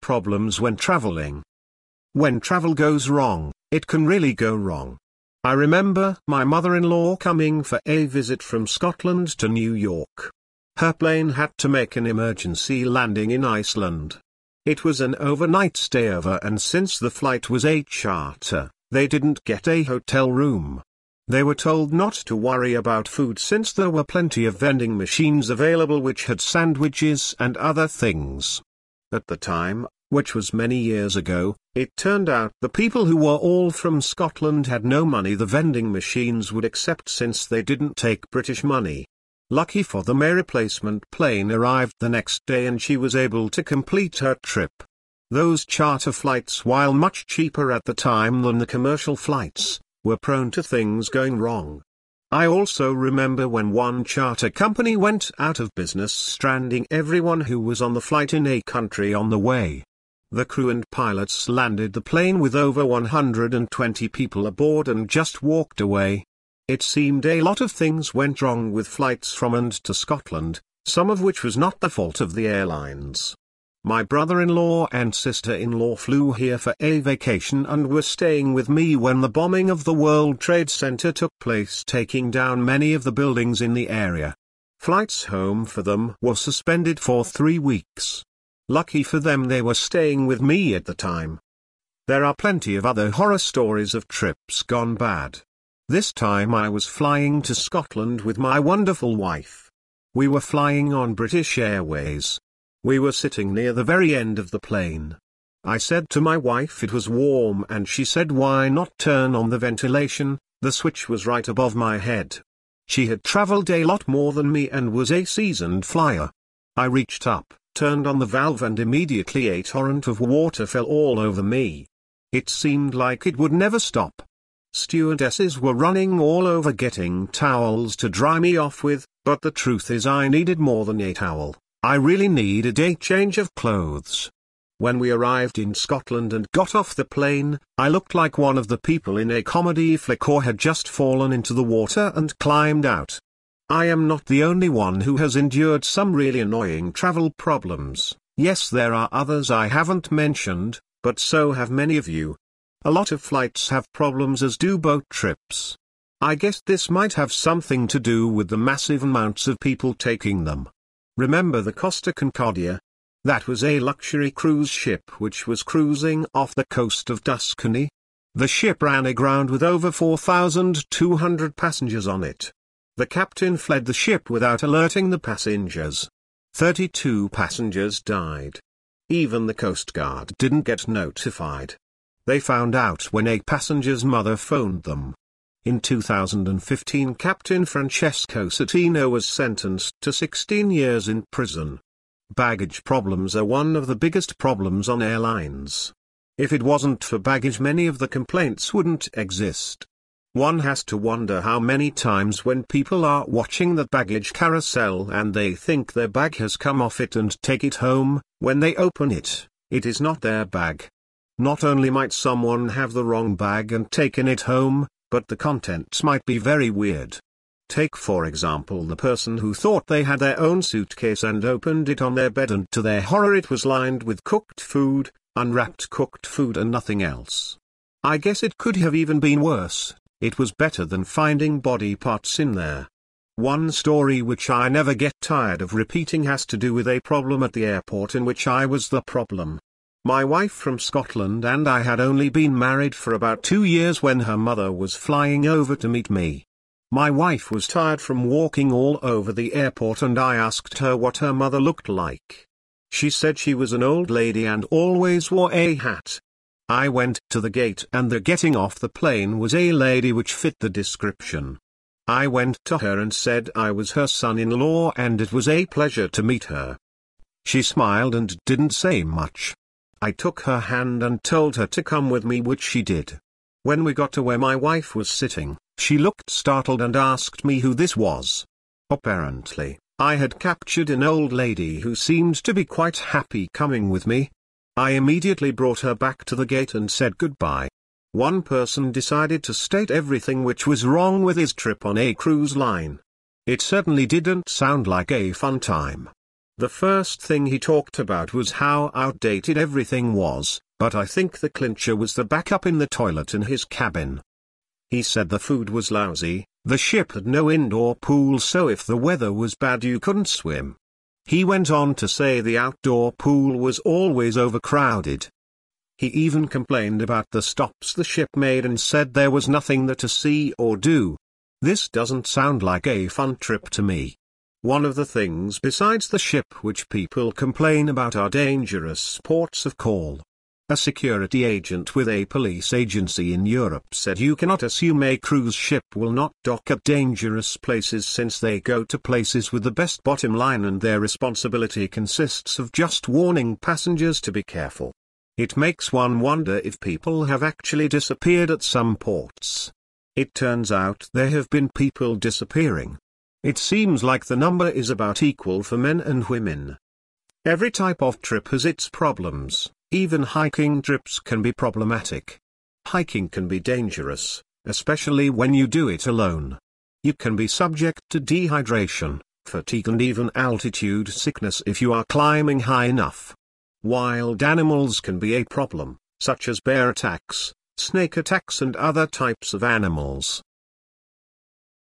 problems when traveling. When travel goes wrong, it can really go wrong. I remember my mother-in-law coming for a visit from Scotland to New York. Her plane had to make an emergency landing in Iceland. It was an overnight stayover, and since the flight was a charter, they didn't get a hotel room. They were told not to worry about food since there were plenty of vending machines available which had sandwiches and other things. At the time, which was many years ago, it turned out the people who were all from Scotland had no money the vending machines would accept since they didn't take British money. Lucky for them, a replacement plane arrived the next day and she was able to complete her trip. Those charter flights, while much cheaper at the time than the commercial flights, were prone to things going wrong. I also remember when one charter company went out of business, stranding everyone who was on the flight in a country on the way. The crew and pilots landed the plane with over 120 people aboard and just walked away. It seemed a lot of things went wrong with flights from and to Scotland, some of which was not the fault of the airlines. My brother-in-law and sister-in-law flew here for a vacation and were staying with me when the bombing of the World Trade Center took place, taking down many of the buildings in the area. Flights home for them were suspended for 3 weeks. Lucky for them, they were staying with me at the time. There are plenty of other horror stories of trips gone bad. This time I was flying to Scotland with my wonderful wife. We were flying on British Airways. We were sitting near the very end of the plane. I said to my wife it was warm and she said, "Why not turn on the ventilation?" The switch was right above my head. She had traveled a lot more than me and was a seasoned flyer. I reached up, turned on the valve, and immediately a torrent of water fell all over me. It seemed like it would never stop. Stewardesses were running all over getting towels to dry me off with, but the truth is I needed more than a towel. I really needed a change of clothes. When we arrived in Scotland and got off the plane, I looked like one of the people in a comedy flick or had just fallen into the water and climbed out. I am not the only one who has endured some really annoying travel problems. Yes, there are others I haven't mentioned, but so have many of you. A lot of flights have problems, as do boat trips. I guess this might have something to do with the massive amounts of people taking them. Remember the Costa Concordia? That was a luxury cruise ship which was cruising off the coast of Tuscany. The ship ran aground with over 4,200 passengers on it. The captain fled the ship without alerting the passengers. 32 passengers died. Even the Coast Guard didn't get notified. They found out when a passenger's mother phoned them. In 2015, Captain Francesco Cetino was sentenced to 16 years in prison. Baggage problems are one of the biggest problems on airlines. If it wasn't for baggage, many of the complaints wouldn't exist. One has to wonder how many times when people are watching that baggage carousel and they think their bag has come off it and take it home, when they open it, it is not their bag. Not only might someone have the wrong bag and taken it home, but the contents might be very weird. Take for example the person who thought they had their own suitcase and opened it on their bed, and to their horror it was lined with cooked food, unwrapped cooked food, and nothing else. I guess it could have even been worse. It was better than finding body parts in there. One story which I never get tired of repeating has to do with a problem at the airport in which I was the problem. My wife from Scotland and I had only been married for about 2 years when her mother was flying over to meet me. My wife was tired from walking all over the airport and I asked her what her mother looked like. She said she was an old lady and always wore a hat. I went to the gate and the getting off the plane was a lady which fit the description. I went to her and said I was her son-in-law and it was a pleasure to meet her. She smiled and didn't say much. I took her hand and told her to come with me, which she did. When we got to where my wife was sitting, she looked startled and asked me who this was. Apparently, I had captured an old lady who seemed to be quite happy coming with me. I immediately brought her back to the gate and said goodbye. One person decided to state everything which was wrong with his trip on a cruise line. It certainly didn't sound like a fun time. The first thing he talked about was how outdated everything was, but I think the clincher was the backup in the toilet in his cabin. He said the food was lousy, the ship had no indoor pool, so if the weather was bad you couldn't swim. He went on to say the outdoor pool was always overcrowded. He even complained about the stops the ship made and said there was nothing there to see or do. This doesn't sound like a fun trip to me. One of the things besides the ship which people complain about are dangerous ports of call. A security agent with a police agency in Europe said you cannot assume a cruise ship will not dock at dangerous places since they go to places with the best bottom line and their responsibility consists of just warning passengers to be careful. It makes one wonder if people have actually disappeared at some ports. It turns out there have been people disappearing. It seems like the number is about equal for men and women. Every type of trip has its problems. Even hiking trips can be problematic. Hiking can be dangerous, especially when you do it alone. You can be subject to dehydration, fatigue and even altitude sickness if you are climbing high enough. Wild animals can be a problem, such as bear attacks, snake attacks and other types of animals.